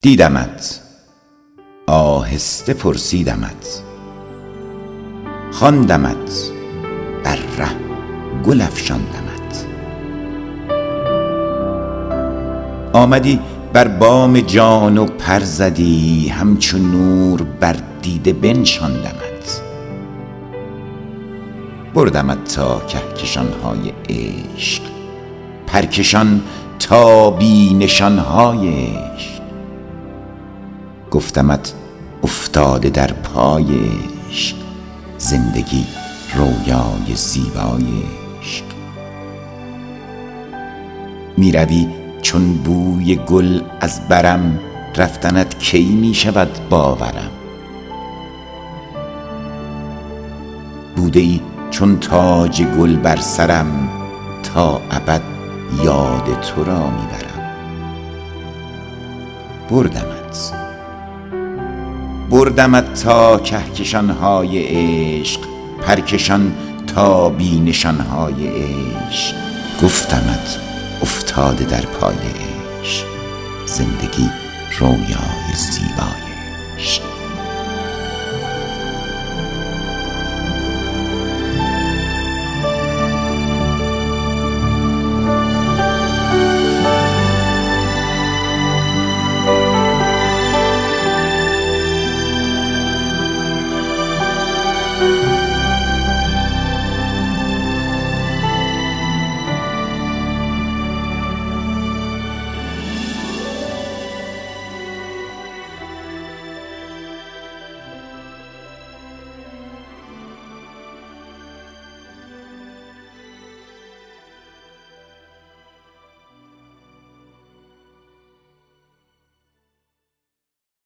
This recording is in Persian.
دیدمت، آهسته پرسیدمت، خواندمت، در ره گل افشاندمت. آمدی بر بام جان و پر زدی، همچو نور بر دیده بنشاندمت. بردمت تا کهکشان‌های عشق، پرکشان تا بی نشان‌های عشق. گفتمت افتاده در پای عشق، زندگی رویای زیبای عشق. می روی چون بوی گل از برم، رفتنت کی می شود باورم. بوده ای چون تاج گل بر سرم، تا ابد یاد تو را می برم. بردمت تا کهکشان‌های عشق، پرکشان تا بی نشان‌های عشق. گفتمت افتاده در پای عشق، زندگی رویای زیبای عشق.